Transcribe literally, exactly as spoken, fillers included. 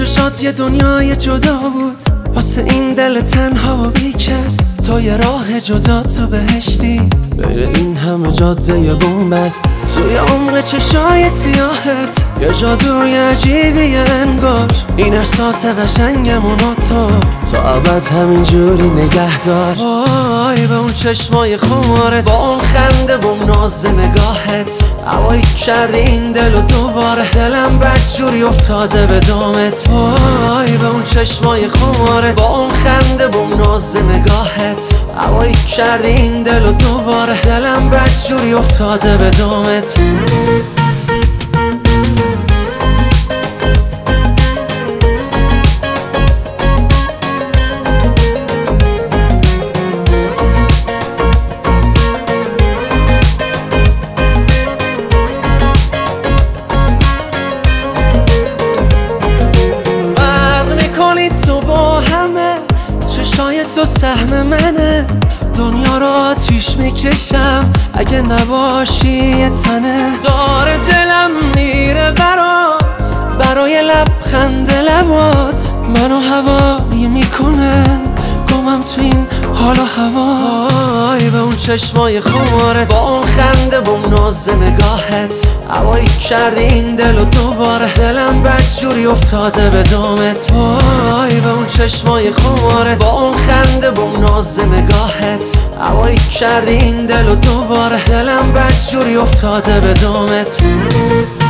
چشات یه دنیای جدا بود، واسه این دل تنها و بیکس. تو یه راه جدا تو بهشتی، بین این همه جاده بومبست. توی عمق چشای سیاهت یه جادوی عجیبی انگار. این احساس قشنگمون تو تا ابد همینجوری نگه دار. وای به اون چشمای خمارت، با اون خنده و اون ناز نگاهت، هوایی کردی این دل و دوباره دلم بدجوری افتاده به دامت. وای به اون چشمای خمارت، با اون خنده و اون ناز نگاهت، هوایی کردی این دل و دوباره دلم بدجوری افتاده به دامت. چشای تو سهم منه، دنیا رو آتیش میکشم اگه نباشی یه تنه. داره دلم میره برات، برای لبخند لبات منو هوایی میکنه، گمم تو این حال و هوا. وای به اون چشمای خمارت، با اون خنده و اون ناز نگاهت، هوایی کردی این دل و دوباره دلم بدجوری افتاده به دامت. وای به اون چشمای خمارت، با اون خنده و اون ناز نگاهت، هوایی کردی این دل و دوباره دلم بدجوری افتاده به دامت.